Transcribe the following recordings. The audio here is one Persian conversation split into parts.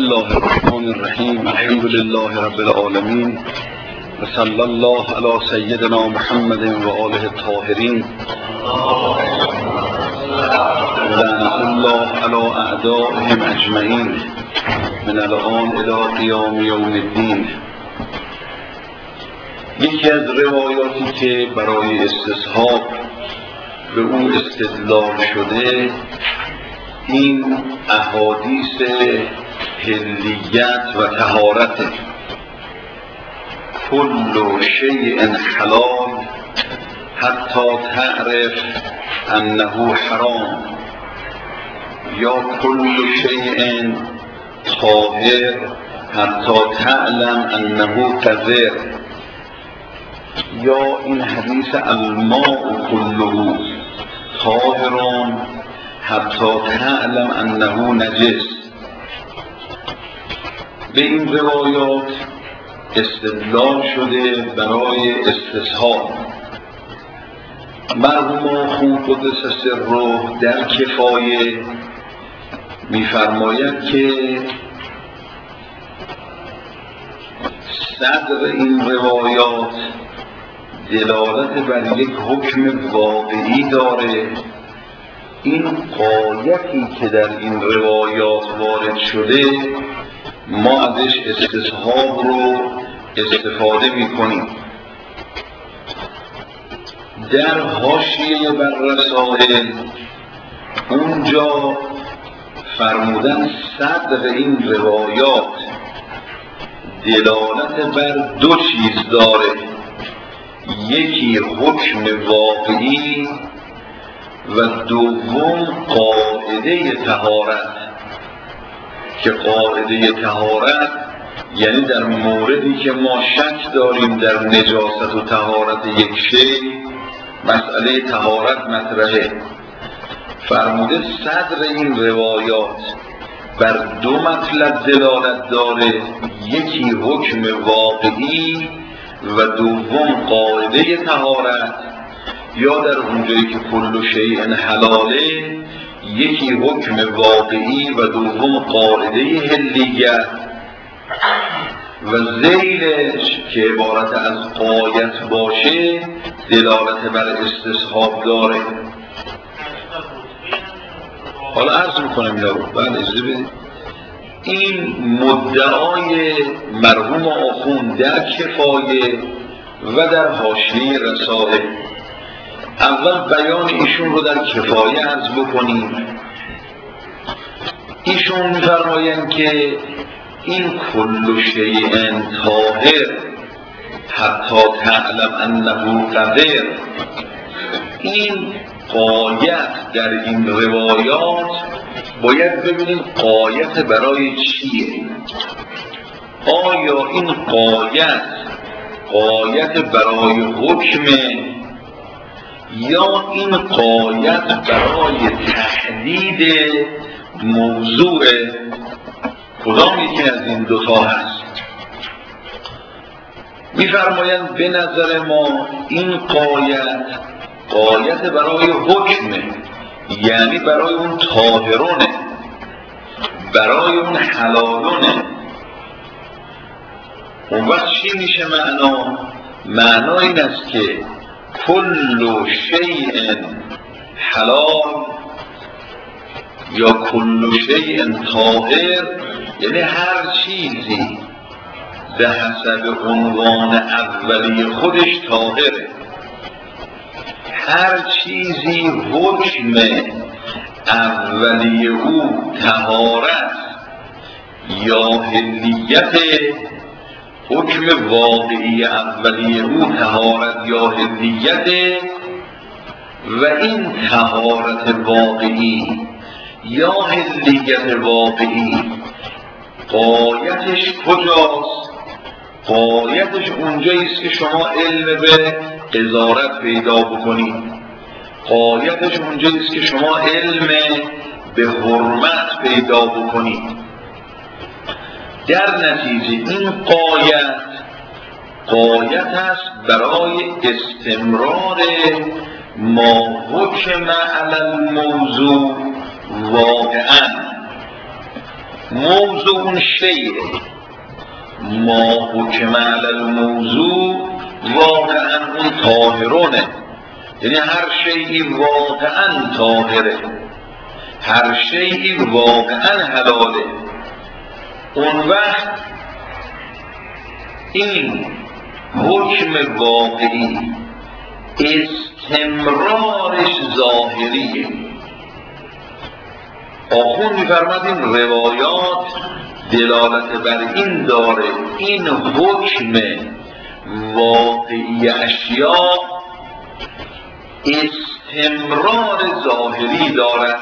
الله الرحمن الرحیم. الحمد لله رب العالمین و صلی الله علی سیدنا محمد و آله الطاهرین و لعنة الله علی اعدائهم اجمعین من الان الی قیام یوم الدین. یکی از روایاتی که برای استصحاب به او استدلال شده این احادیث حلیت و طهارت. کل شیء حلال حتی تعرف انه حرام، یا کل شیء طاهر حتی تعلم انه قذر، یا این حدیث الماء کله طاهران حتی تعلم انه نجس. به این روایات استدلال شده برای استصحاب. مرحوم آخوند قدس سره در کفایه می‌فرماید که صدر این روایات دلالت بر یک حکم واقعی داره. این غایتی که در این روایات وارد شده ما ازش استصحاب رو استفاده می‌کنیم. در حاشیه بر رسائل اونجا فرمودن صدر این روایات دلالت بر دو چیز داره، یکی حکم واقعی و دوم قاعده طهارت، که قاعده طهارت یعنی در موردی که ما شک داریم در نجاست و طهارت یک شی، مسئله طهارت مطرحه. فرموده صدر این روایات بر دو مطلب دلالت داره، یکی حکم واقعی و دوم قاعده طهارت. یا در اونجایی که کل شیء حلاله یکی حکم واقعی و دوم قاعده حلیت، و ذیلش که عبارت از غایت باشه دلالت بر استصحاب داره. حالا عرض میکنم اینا رو بعد اجازه بدید. این مدعای مرحوم آخوند در کفایه و در حاشیه رسائل. اول بیان ایشون رو در کفایه عرض بکنیم. ایشون می‌فرمایند که این کل شیء طاهر حتی تعلم انه قذر، این غایت در این روایات باید ببینیم غایت برای چیه. آیا این غایت برای حکمه، یا این غایت برای تحدید موضوع؟ کدام یکی از این دوتا هست؟ می‌فرمایند به نظر ما این غایت برای حکمه، یعنی برای اون طاهرونه، برای اون حلالونه. اون وقت چی میشه معنا؟ معنا این است که کل شیء حلال یا کل شیء طاهر یعنی هر چیزی به حسب عنوان اولی خودش طاهره، هر چیزی حکم اولی او طهارت یا حلیت، حکم واقعی اولی او طهارت یا حلیت، و این طهارت واقعی یا حلیت واقعی غایتش کجاست؟ غایتش اونجاییست که شما علم به قذارت پیدا بکنید، غایتش اونجاییست که شما علم به حرمت پیدا بکنید. در نتیجه این غایت است برای استمرار ما حکم علی الموضوع واقعا، موضوع شیء ما حکم علی الموضوع واقعا اون طاهرونه، یعنی هر شیئی واقعا طاهره، هر شیئی واقعا حلاله. اون وقت این حکم واقعی استمرارش ظاهریه. آخون می‌فرماد این روایات دلالت بر این داره این حکم واقعی اشیاء استمرار ظاهری دارد،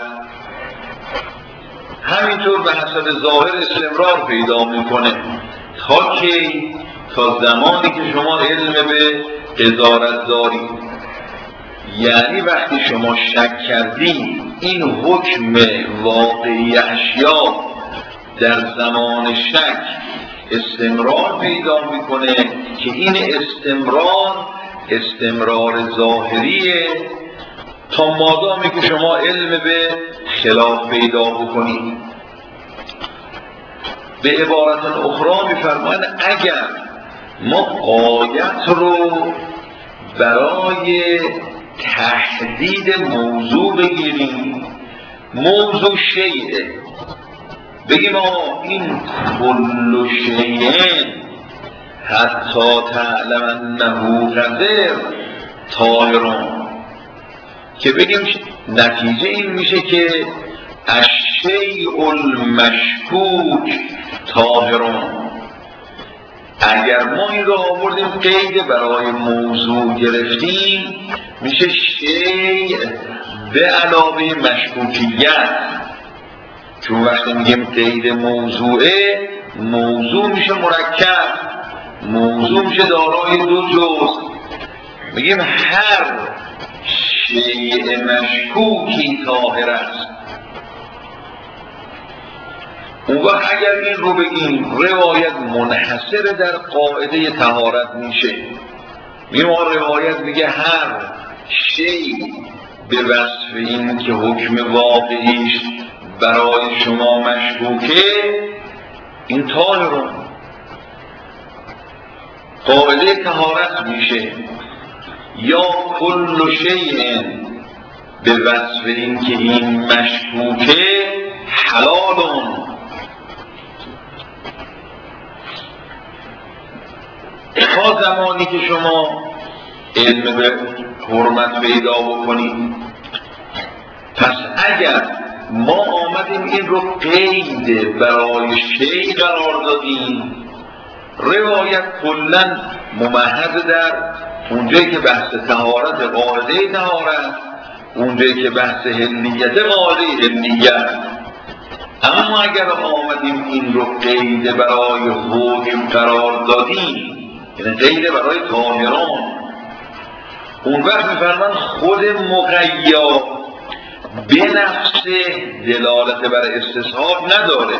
همینطور به حسب ظاهر استمرار پیدا میکنه. تا کی؟ تا زمانی که شما علم به ادارت دارید، یعنی وقتی شما شک کردید این حکم واقعی اشیاء در زمان شک استمرار پیدا میکنه که این استمرار ظاهریه، تا مادامی که شما علم به خلاف پیدا بکنید. به عبارت اخرى میفرمایند اگر ما غایت رو برای تحدید موضوع بگیریم، موضوع شیء، بگیم این کل شیء حتی تعلم انه قدر طاهرون، که بگیم نتیجه این میشه که الشیء المشکوک طاهرون. اگر ما این رو آوردیم قید برای موضوع گرفتیم، میشه شیء به علاوه مشکوکیت، چون وقتی میگیم قید موضوعه، موضوع میشه مرکب، موضوع میشه دارای دو جزء. میگیم هر شیء مشکوکی طاهر است. اون وقت اگر این رو بگیم روایت منحصر در قاعده طهارت میشه. ما روایت میگه هر شیء به وصف این که حکم واقعیش برای شما مشکوکه این طاهرون، قاعده طهارت میشه. یا کل شیء به وصف این که این مشکوکه حلالون. تا زمانی که شما علم به حرمت پیدا بکنید، پس اگر ما آمدیم این رو قید برای شیء قرار دادیم، روایت کلن ممهد در اونجایی که بحث طهارت قاعده طهارت، اونجایی که بحث حلیت قاعده حلیت. اما اگر آمدیم این رو قید برای حکم قرار دادیم، یعنی قید برای طاهران، اون وقت میفرمان خود مقید به نفسه دلالت بر استصحاب نداره،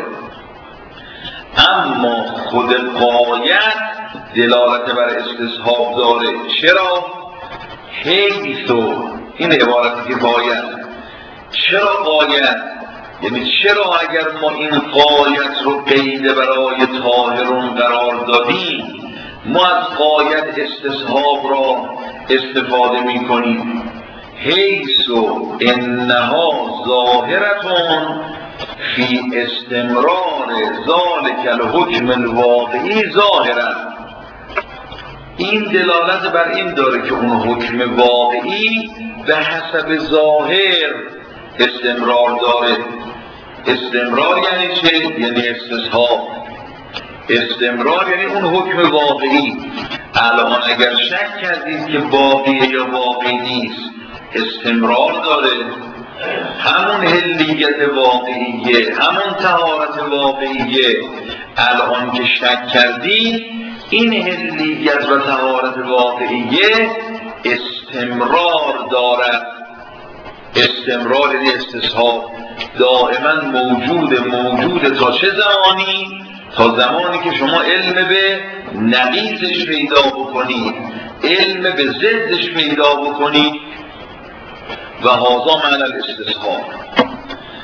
اما خود قاید دلالت بر استصحاب داره. چرا؟ حیثو، این عبارتی که باید، چرا قاید؟ یعنی چرا اگر ما این قاید رو قید برای طاهرون قرار دادیم، ما از قاید استصحاب را استفاده می کنیم. حیثو انها ظاهرتون فی استمرار ذالک الحکم الواقعی ظاهرت. این دلالت بر این داره که اون حکم واقعی به حسب ظاهر استمرار داره. استمرار یعنی چه؟ یعنی استصحاب. استمرار یعنی اون حکم واقعی. الان اگر شک کردید که واقعیه یا واقعی نیست، استمرار داره، همون حلیت واقعیه، همون طهارت واقعیه. الان که شک کردید این حلیت و طهارت واقعیه استمرار دارد. استمرار یعنی استصحاب، دائما موجود تا چه زمانی؟ تا زمانی که شما علم به نقیضش پیدا بکنید، علم به ضدش پیدا بکنید. و هذا معنی الاستصحاب.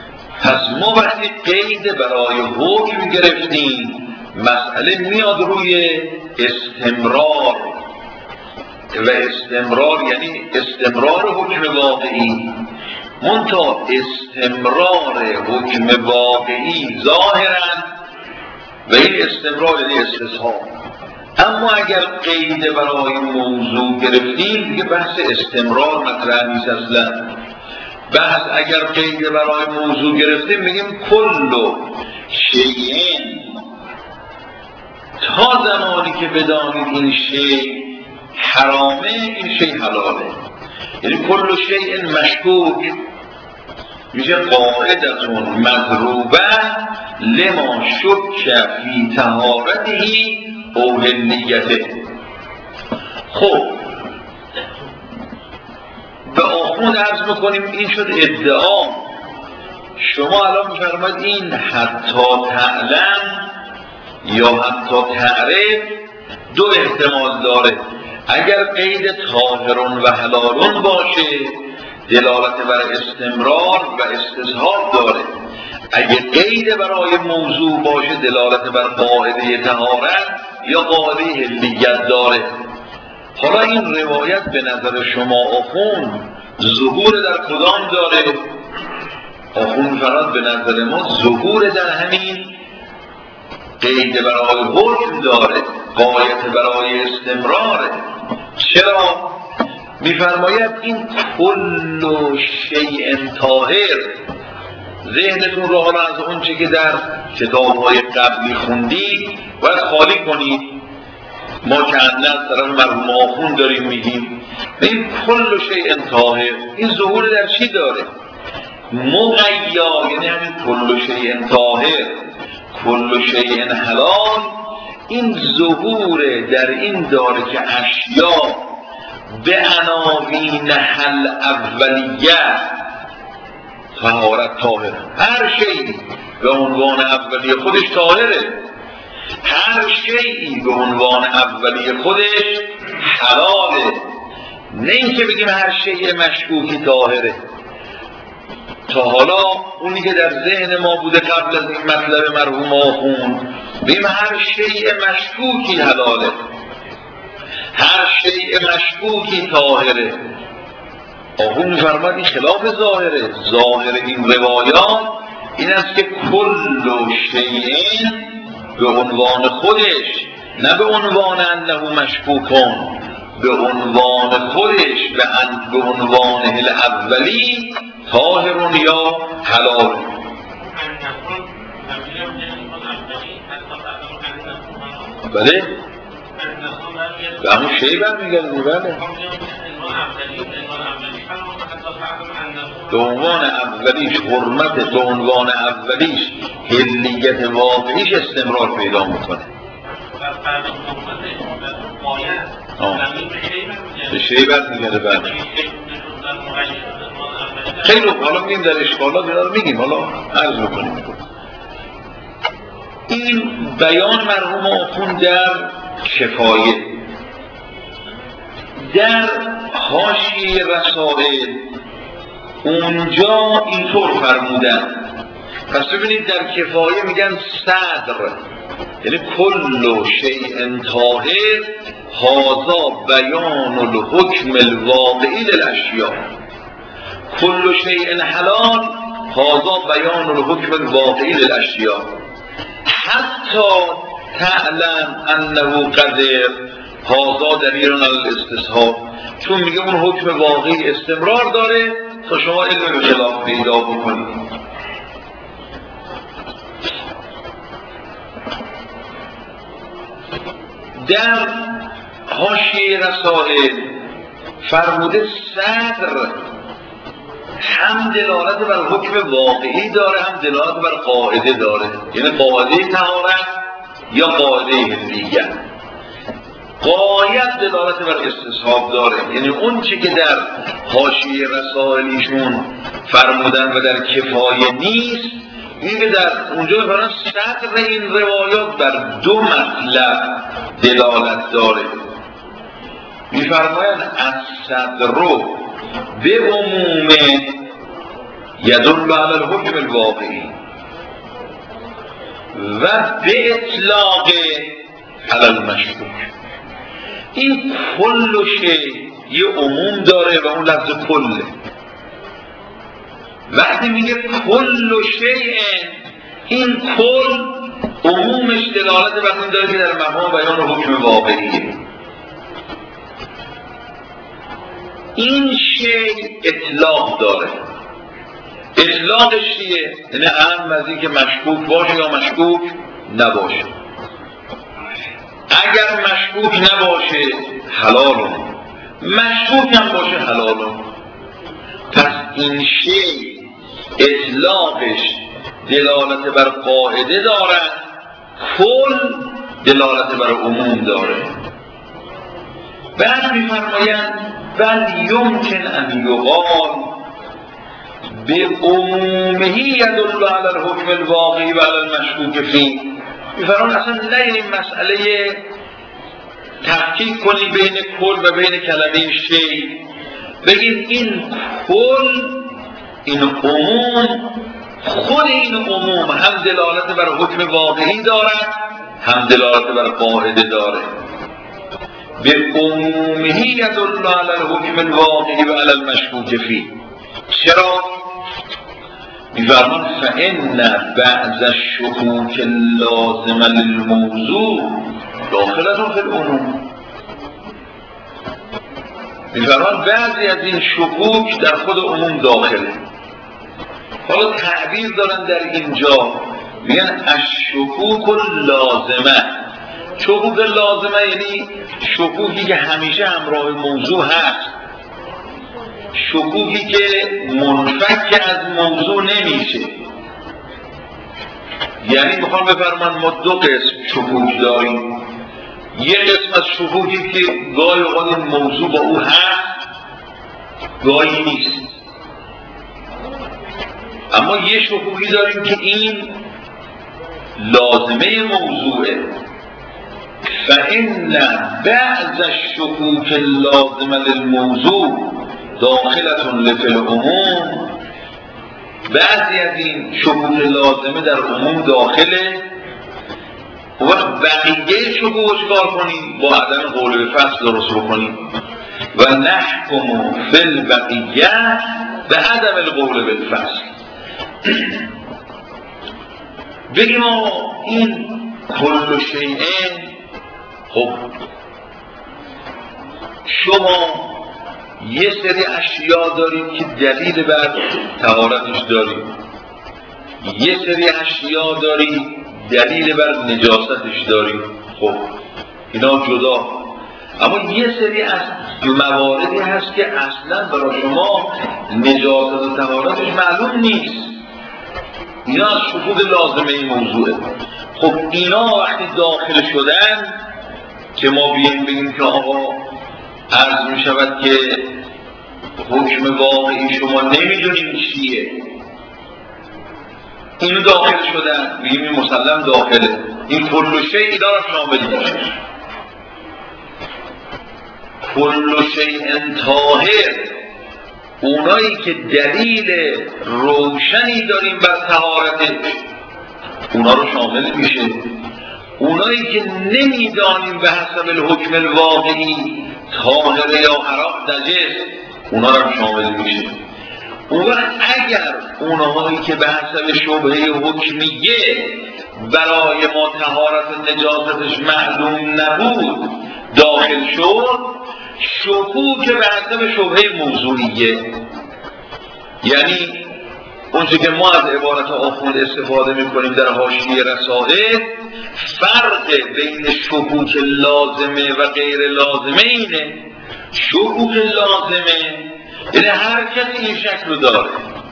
پس ما وقتی قید برای حکم گرفتیم مسئله میاد روی استمرار و استمرار یعنی استمرار حکم واقعی. منتها استمرار حکم واقعی ظاهرا و این استمرار یعنی استصحاب. اما اگر قید برای موضوع گرفتیم دیگه بحث استمرار مطرح نیست اصلا. بحث اگر قید برای موضوع گرفتیم میگیم کل شیء، تا زمانی که بدانید این شیء حرامه این شیء حلاله. یعنی کل شیء مشکوک میشه قاعدتون مضروبه لما شک فی طهارته او حلیته. خب به آخوند عرض میکنیم این شد ادعا. شما الان میفرماید این حتی تعلم یا حتی تعرف دو احتمال داره. اگر قید طاهرون و حلالون باشه دلالت بر استمرار و استصحاب داره، اگه قید برای موضوع باشه دلالت بر قاعده طهارت یا قاعده حلیت داره. حالا این روایت به نظر شما آخوند ظهور در کدام داره؟ آخوند فراد به نظر ما ظهور در همین قید برای حکم داره، قاعده برای استمراره. چرا؟ میفرماید این کل شیء طاهر، ذهنتون رو حالا از اون چه که در کتاب‌های قبلی خوندید باید خالی کنید. ما که از طرف مرحوم آخوند داریم میگیم این کل شیء طاهر این ظهور در چی داره؟ مغیا، یعنی همین کل شیء طاهر کل شیء حلال، این ظهور در این داره که اشیا به عناوین حل اولیه طهارت طاهره. هر شیئی به عنوان اولیه خودش طاهره، هر شیئی به عنوان اولیه خودش حلاله. نه اینکه بگیم هر شیء مشکوکی طاهره. تا حالا اونی که در ذهن ما بوده قبل از این مطلب مرحوم آخوند بگیم هر شیء مشکوکی حلاله، هر شیء مشکوکی طاهره. آخوند می‌فرماید این خلاف ظاهره. ظاهر این روایات این است که کل شیء به عنوان خودش، نه به عنوان انه مشکوکان، به عنوان خودش به عنوان الاولی طاهر یا حلال. بله به همون شیء برمیگردیم. بله به عنوان اولیش حرمت، به عنوان اولیش حلیت واقعیش استمرار پیدا میکنه. به شیء برمیگرده. بله خیلی حالا میگیم در اشکالات اینا رو میگیم، حالا عرض میکنیم. این بیان مرحوم آخوند در کفایه. در حاشیه رسائل اونجا اینطور فرمودن. پس ببینید در کفایه میگن صدر یعنی کل شیء طاهر هذا بیان الحکم الواقعی للاشیاء، کل شیء حلال هذا بیان الحکم الواقعی للاشیاء حتی تعلم انه قدر هذا دلیل علی الاستصحاب. چون میگه اون حکم واقعی استمرار داره تا شما علم به خلاف پیدا بکنید. در حاشیه رسائل فرموده صدر هم دلالت بر حکم واقعی داره هم دلالت بر قاعده داره، یعنی قاعده طهارت یا قاعده حلیت. غایت دلالت بر استصحاب داره، یعنی اون چی که در حاشیه رسائلیشون فرمودن و در کفایه نیست، این که در اونجا فرمان صدر این روایات بر دو مطلب دلالت داره. میفرمایند از صدر رو به عموم یدل علی الحکم الواقعی و به اطلاق علی المشکوک. این کل شیء یه عموم داره و اون لفظ کله. وقتی میگه کل شیء، این کل عمومش دلالت بر این داره که در مقام بیان حکم واقعیه. این شیء اطلاق داره. اطلاقش چیه؟ یعنی اهم از این که مشکوک باشه یا مشکوک نباشه. اگر مشکوک نباشه حلالون، مشکوک هم باشه حلالون. پس این شیء اطلاقش دلالت بر قاعده دارد، کل دلالت بر عموم داره. بعد می‌فرمایند بل یمکن ان یقال به عمومه یدل علی الحکم الواقعی و علی المشکوک فیه. می‌فرمایند اصلا نه این مسئله تفکیک کنید بین کل و بین کلمه شیء، بگید این کل، این عموم، خود این عموم هم دلالت بر حکم واقعی دارد هم دلالت بر قاعده داره. به عمومه یدل علی الحکم الواقعی و علی المشکوک فیه. چرا؟ می‌فرمایند فإن بعض الشکوک اللازمه للموضوع داخلة فی العموم. می‌فرمایند بعضی از این شکوک در خود عموم داخله. حالا تعبیر دارن در اینجا، میگن الشکوک اللازمه. شکوک لازمه یعنی شکوکی که همیشه همراه موضوع هست، شکوکی که منفک از موضوع نمیشه. یعنی میخوام بفرمان ما دو قسم شکوک داریم. یه قسم از شکوکی که گاهی اوقات این موضوع با او هست گاهی نیست، اما یه شکوکی داریم که این لازمه موضوعه. فإن بعض الشکوک اللازمه للموضوع داخلة لفی العموم. بعضی از این شکوک لازمه در عموم داخله. و بقیه شکوک چکار کنیم؟ با عدم قول به فصل درست بکنیم. و نحکم فی البقیه به عدم القول بالفصل. بگیم این کل شیء، خب شما یه سری اشیاء دارید که دلیل بر طهارتش دارید، یه سری اشیاء دارید دلیل بر نجاستش دارید. خب اینا جدا. اما یه سری از مواردی هست که اصلا برای شما نجاست و طهارتش معلوم نیست. اینا از شکوک لازمه این موضوعه. خب اینا وقتی داخل شدن که ما بگیم که آقا عرض می شود که حکم واقعی شما نمیدونیم چیه، اینو داخل شدن، بگیم این مسلم داخله، این کل شیء اینا را شامل میشه. کل شیء طاهر، اونایی که دلیل روشنی داریم بر طهارتش اونا رو شامل میشه. اونایی که نمیدانیم به حسب الحکم الواقعی طاهره یا حرام نجس اونا رو شامل میشه. اون وقت اگر اونهایی که به حسب شبهه حکمیه برای ما طهارت نجاستش معلوم نبود داخل شد، شکوک به حسب شبهه موضوعیه. یعنی اونچه که ما از عبارت آخوند استفاده میکنیم در حاشیه رسائل، فرق بین شکوک لازمه و غیر لازمه اینه. شکوک لازمه یعنی هر کسی این شکل رو داره.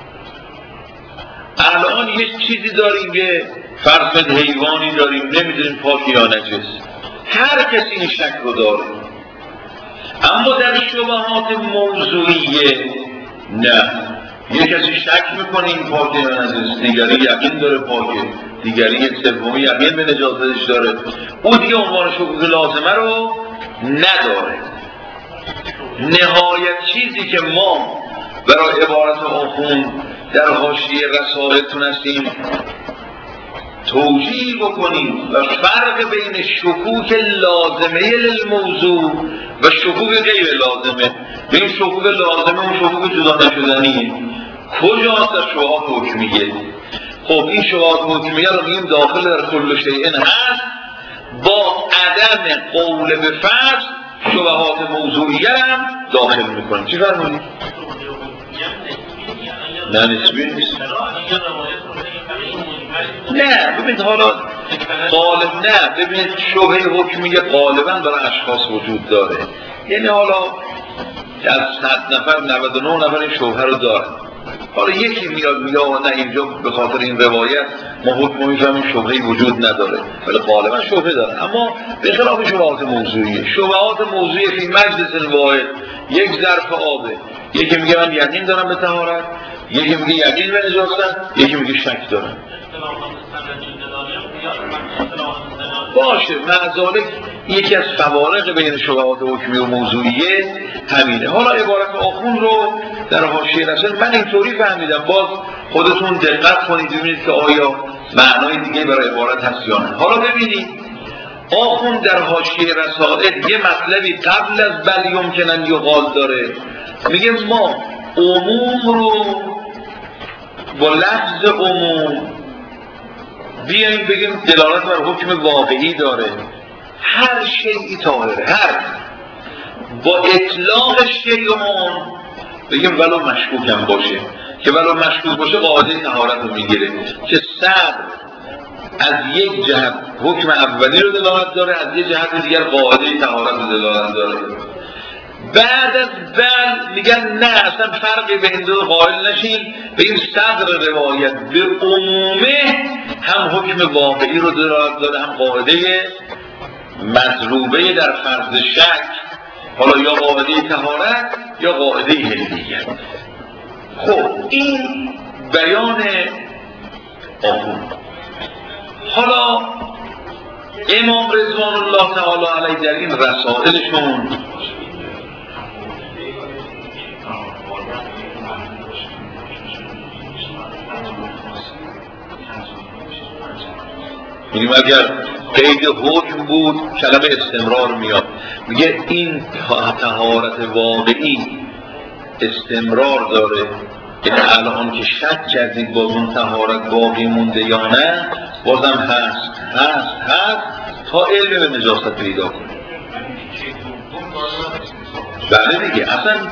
الان یه چیزی داریم که فرض حیوانی داریم نمیدونیم پاک یا نجس، هر کسی این شکل رو داره. اما در شبهات موضوعیه نه، یه کسی شک میکنه این پاکه یا نجس، دیگری یقین داره پاکه، دیگری سومی یقین به نجاستش داره، او دیگه عنوان شکوک لازمه رو نداره. نهایت چیزی که ما برای عبارت آخوند در حاشیه رسائل تونستیم توجیه بکنیم و فرق بین شکوک لازمه للموضوع و شکوک غیر لازمه. بین شکوک لازمه و شکوک جدا نشدنیه. کجاست در شبهات حکمیه؟ خب این شبهات حکمیه رو میگیم داخل در کل شیء هست، با عدم قول به فرض شبهات موضوعیه هم داخل میکنیم. چی فرمونید؟ نه نسبی نیست. نه ببینید حالا غالب نه ببینید شبهه حکمیه غالبا برای اشخاص وجود داره. یعنی حالا از 100 نفر 99 نفر این شبهه رو داره. حالا یکی میاد میگه نه اینجا به خاطر این روایت ما حکم میفهمیم شبهه‌ای وجود نداره، ولی غالبا شبهه داره. اما به خلاف شبهات موضوعیه. شبهات موضوعی فی مجلس واحد یک ظرف آبه، یکی میگه من یقین دارم به طهارت، یکی میگه یقین به نجاست، یکی میگه شک دارم. باشه معذالک یکی از فوارق بین شبهات حکمی و موضوعیه همینه. حالا عبارت آخون رو در حاشیه رسائل من اینطوری فهمیدم، باز خودتون دقت کنید ببینید که آیا معنای دیگه برای عبارت هست یا نه. حالا ببینید آخون در حاشیه رسائل یه مطلبی قبل از بل یمکن ان یقال داره، میگه ما عموم رو با لفظ عموم بیاییم بگیم دلالت بر حکم واقعی داره، هر شیئی طاهره، هر با اطلاق شیئون بگیم ولو مشکوک هم باشه، که ولو مشکوک باشه قاعده طهارت رو میگیره که صدر از یک جهت حکم اولی رو دلالت داره، از یک جهت دیگر قاعده طهارت رو دلالت داره. بعد از بل میگن نه اصلا فرقی بین دو قائل نشین، بگیم صدر روایت به عمومه هم حکم واقعی رو دلالت داره، هم قاعده مضروبه در فرض شک، حالا یا قاعده طهارت یا قاعده حلیت. خب این بیان آخون. حالا امام رضوان الله تعالی علیه در این رسائلشون میگیم اگر قید حکم بود کلمه استمرار میاد، میگه این طهارت واقعی استمرار داره، یعنی الان که شک کردید باز اون طهارت باقی مونده یا نه، بازم هست تا علم به نجاست پیدا کنه. بله دیگه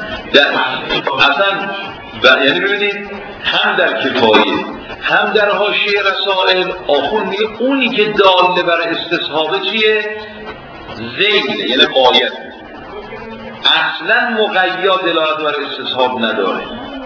یعنی ببینید هم در کفایه هم در حاشیه رسائل آخون میگه اونی که داله برای استصحابه چیه؟ ذیل، یعنی قایت، اصلا مقید دلالت برای استصحاب نداره.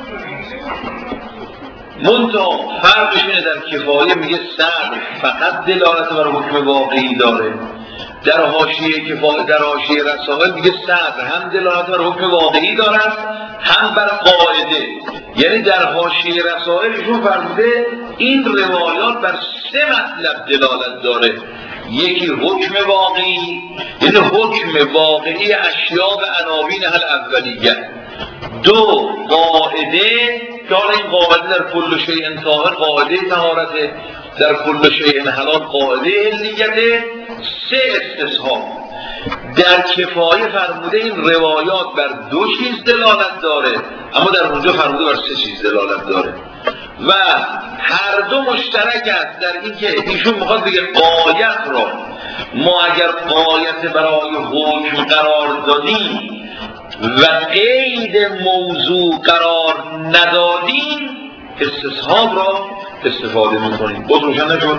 منتها فرقش اینه در کفایه میگه صدر فقط دلالت برای حکم واقعی داره، در حاشیه کفایه در حاشیه رسائل میگه صدر هم دلالت بر حکم واقعی دارد هم بر قاعده. یعنی در حاشیه رسائل ایشون فرموده این روایات بر 3 مطلب دلالت داره، یکی حکم واقعی، یعنی حکم واقعی اشیاء و عناوین اولیه، 2 قاعده که این قاعده در کل شیء طاهر قاعده طهارته، در کل شیء حلال قاعده حلیته، 3 استصحاب. در کفایه فرموده این روایات بر 2 چیز دلالت داره، اما در اونجا فرموده بر 3 چیز دلالت داره و هر دو مشترک است در اینکه ایشون میخواد بگه قایت را ما اگر قایت برای حکم قرار دادیم و قید موضوع قرار ندادیم استصحاب را استفاده میکنیم. باز روشن نشد؟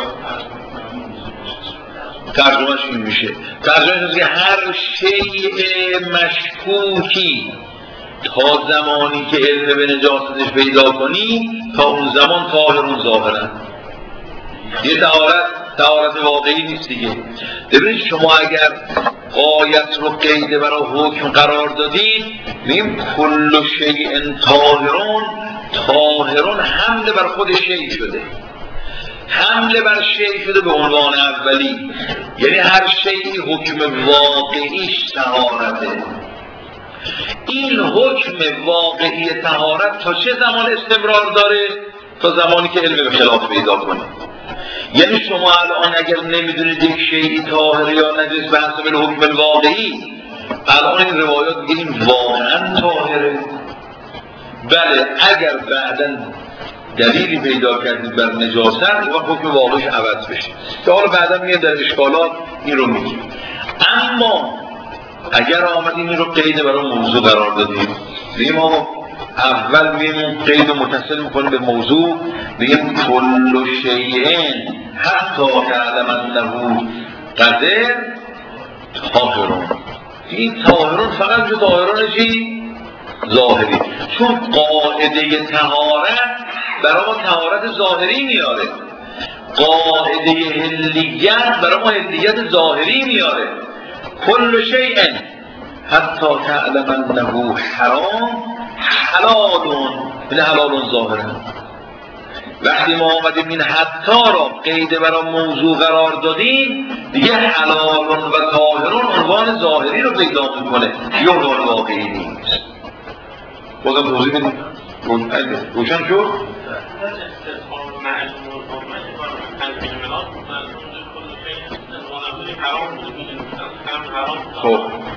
ترجمهش این میشه، ترجمهش اینه که هر شیء مشکوکی تا زمانی که علم به نجاستش پیدا کنی تا اون زمان طاهرون ظاهرن. یه طهارت واقعی نیست دیگه. ببینید شما اگر قایت رو قید برای حکم قرار دادید میگیم کل شیء طاهرون حمله بر خود شیء شده، حمله بر شیء شده به عنوان اولی، یعنی هر شیء حکم واقعیش طهارته. این حکم واقعی طهارت تا چه زمان استمرار داره؟ تا زمانی که علم به خلاف پیدا کنه. یعنی شما الان اگر نمیدونید یک شیئی طاهره یا نجس به حسب الحکم الواقعی، الان این روایات بگیم واقعا طاهره. بله اگر بعداً دلیلی پیدا کردید بر نجاست و حکم واقعیش عوض بشه که حالا بعدا میاد در اشکالات این رو میگیم. اما اگر آمدیم این رو قید برای موضوع قرار دادیم، بگیم آقا اول میگیم قید رو متصل میکنیم به موضوع، بگیم کل شیئن حتی تعلم انه قدر طاهرون. این طاهرون فقط میشه طاهرون چی؟ ظاهری. چون قاعده طهارت برای ما طهارت ظاهری میاره، قاعده حلیت برای ما حلیت ظاهری میاره. کل شیء حتی تعلم انه حرام حلال، این حلال ظاهره. وقتی ما آمدیم این حتی را قید برای موضوع قرار دادیم، دیگه حلال و طاهرون عنوان ظاهری رو پیدا میکنه، یا عنوان واقعی نیست. بازم توضیح بدیم روشن شد؟ خب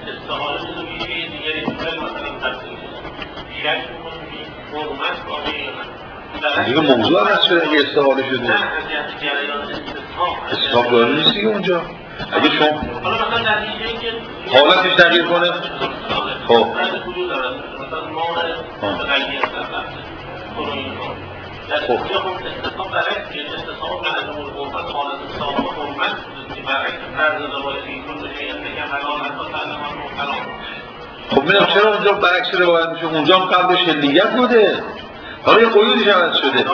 دیگه موضوع هست شده اگه استحاله شده استحاله داره نیست دیگه اونجا. اگه شما حالتش تغییر کنه خب خب میدونم چرا اونجا برعکس روایت میشه؟ اونجا هم قبلش حلیت بوده، حالا یه قیودش عوض شده.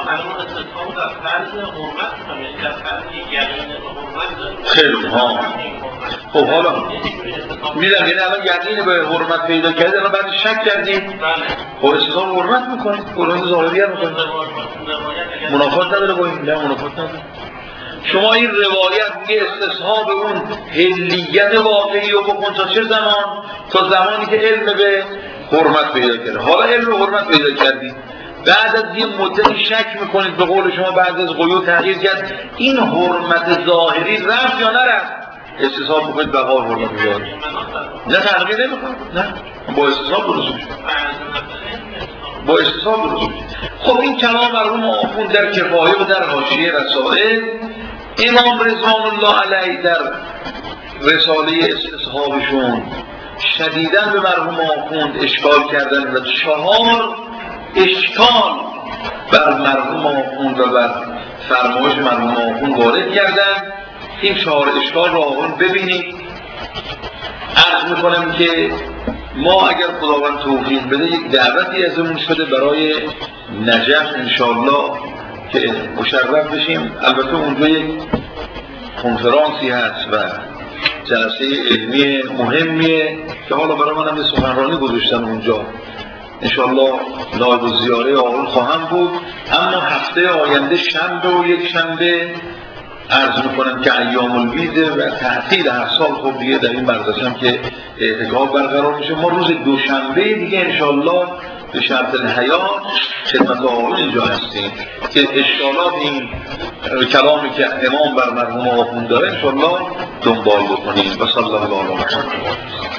خیلی ها خب حالا میدونم یعنی الان یقین به حرمت پیدا کرده، الان بعد شک کردید خب استثاب حرمت میکنید، حرمت ظاهری هم میکنید، منافات نداره با این؟ نه منافات نداره. شما این روایت میگه استصحاب اون حلیت واقعی رو بکن تا چه زمان؟ تا زمانی که علم به حرمت پیدا کرده. حالا علم به حرمت پیدا کردید، بعد از یه مدتی شک میکنید، به قول شما بعد از قیود تغییر کرد، این حرمت ظاهری رفت یا نرفت؟ استصحاب بکنید بقا حرمت بیاد. نه تغییر نمیکنید، نه با استصحاب درست میشه، با استصحاب درست میشه. خب این کلام مرحوم آخوند در کفایه و در حاشیه رسائل، امام رضوان الله علیه در رساله استصحابشون شدیداً به مرحوم آخوند اشکال کردن و 4 اشکال بر مرحوم آخوند و بر فرمایش مرحوم آخوند وارد کردن. این 4 اشکال را آخوند ببینید. عرض میکنم که ما اگر خداوند توفیق بده یک دعوتی ازمون شده برای نجف انشاءالله که مشرف بشیم. البته اونجا یک کنفرانسی هست و جلسه علمی مهمیه که حالا برای من هم یه سخنرانی گذاشتن اونجا، انشاءالله نایب الزیاره آقایون خواهم بود. اما هفته آینده شنبه و یک شنبه عرض میکنم که ایام البیض و تعطیل هر سال خب دیگه در این مدرسه هم که اعتکاف برقرار میشه. ما روز دوشنبه دیگه انشاءالله به شرط الحیات خدمت آقایون اینجا هستیم که اشکالات این کلامی که امام بر مرحوم آخوند داره انشاءالله دنبال بکنیم. و صلی الله علیه و سلم.